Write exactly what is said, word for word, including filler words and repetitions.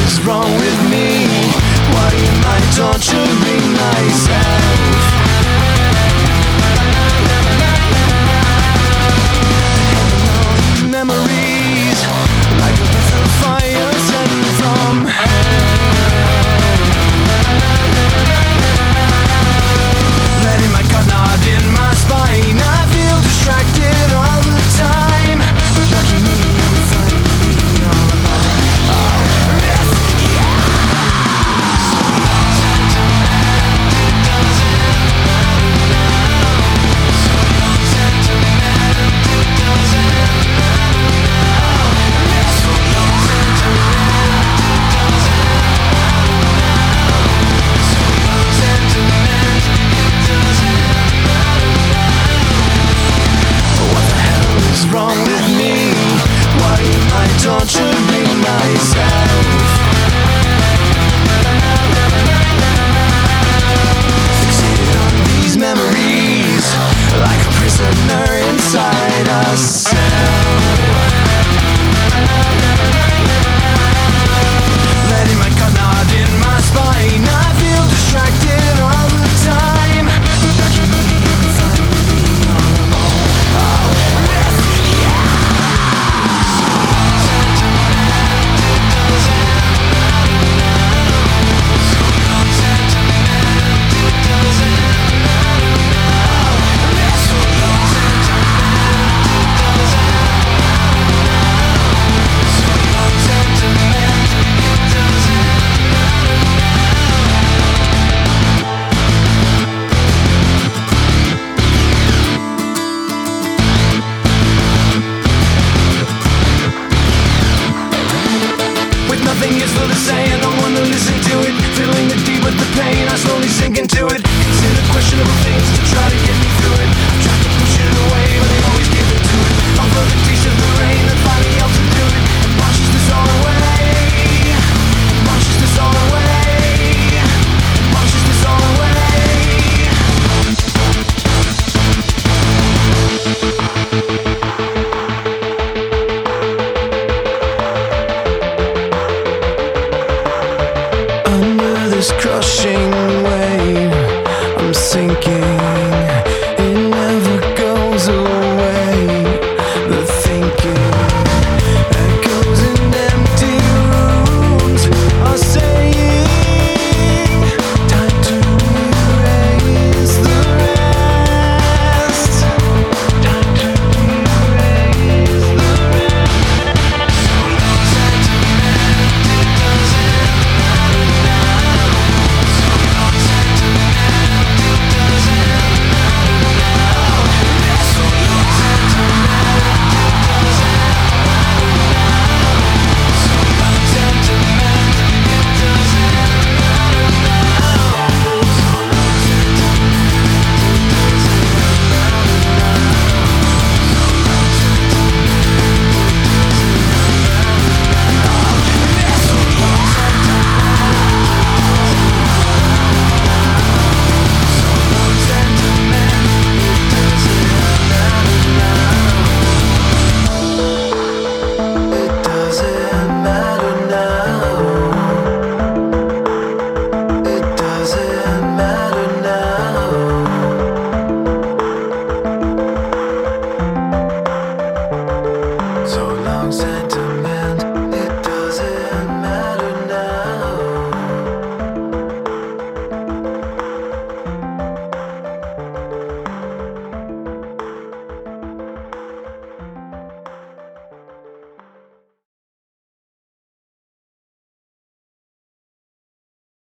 is wrong with me? Why am I torturing myself? Memories like a breath of fire sent from hell. Letting my gut nod in my spine, I feel distracted all the time. Lucky me, I'm finally all alone. Oh, yes, yeah. Wrong with me? Why am I torturing myself? Fixated on these memories like a prisoner inside a cell. Letting my gut nod in my spine, I feel distracted all the time. Lucky me, I'm finally all alone. Oh, nothing useful to say, I don't want to listen to it. Feeling the deep with the pain, I slowly sink into it. Consider questionable things to try to get me through it. I've tried to push it away, but they always give it to it. I'll throw the taste of the rain and finally else to do it. And washes this all away. Washes this all away. Washes this all away. This crushing wave, I'm sinking.